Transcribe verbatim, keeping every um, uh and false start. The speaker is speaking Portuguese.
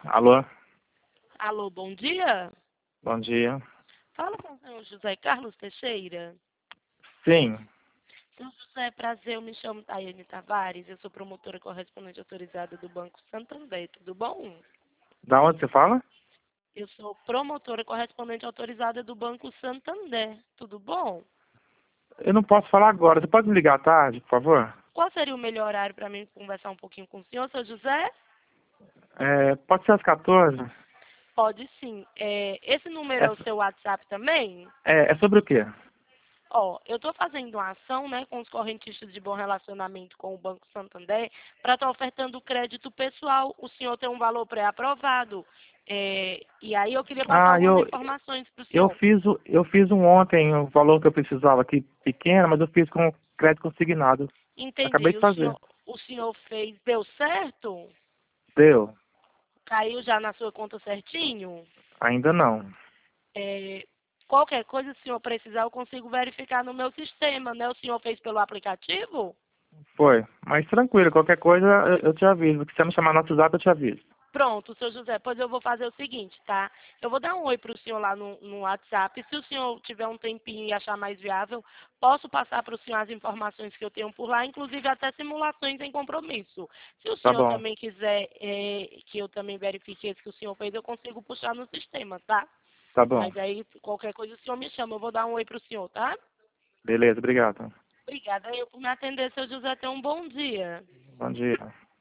Alô? Alô, bom dia. Bom dia. Fala com o senhor José Carlos Teixeira. Sim. Senhor José, prazer, eu me chamo Tayane Tavares, eu sou promotora correspondente autorizada do Banco Santander, tudo bom? Da onde você fala? Eu sou promotora correspondente autorizada do Banco Santander, tudo bom? Eu não posso falar agora. Você pode me ligar à tarde, por favor? Qual seria o melhor horário para mim conversar um pouquinho com o senhor, senhor José? É, pode ser às quatorze? Pode sim. É, esse número É, é o seu WhatsApp também? é, é sobre o quê? Ó, eu estou fazendo uma ação, né, com os correntistas de bom relacionamento com o Banco Santander para estar ofertando crédito pessoal. O senhor tem um valor pré-aprovado. É, e aí eu queria passar Ah, algumas eu, informações para o eu senhor. fiz o- eu fiz um ontem o valor que eu precisava aqui pequeno, mas eu fiz com crédito consignado. Acabei Entendi. de O fazer. senhor, o senhor fez, deu certo? Deu? Caiu já na sua conta certinho? Ainda não. É, qualquer coisa, se o senhor precisar, eu consigo verificar no meu sistema, né? O senhor fez pelo aplicativo? Foi. Mas tranquilo, qualquer coisa eu, eu te aviso. Se você me chamar no WhatsApp, eu te aviso. Pronto, seu José, pois eu vou fazer o seguinte, tá? Eu vou dar um oi para o senhor lá no, no WhatsApp. Se o senhor tiver um tempinho e achar mais viável, posso passar para o senhor as informações que eu tenho por lá, inclusive até simulações em compromisso. Se o Tá senhor bom. também quiser é, que eu também verifique esse que o senhor fez, eu consigo puxar no sistema, tá? Tá bom. Mas aí, qualquer coisa, o senhor me chama. Eu vou dar um oi para o senhor, tá? Beleza, obrigado. Obrigada eu por me atender, seu José. Tenha um bom dia. Bom dia.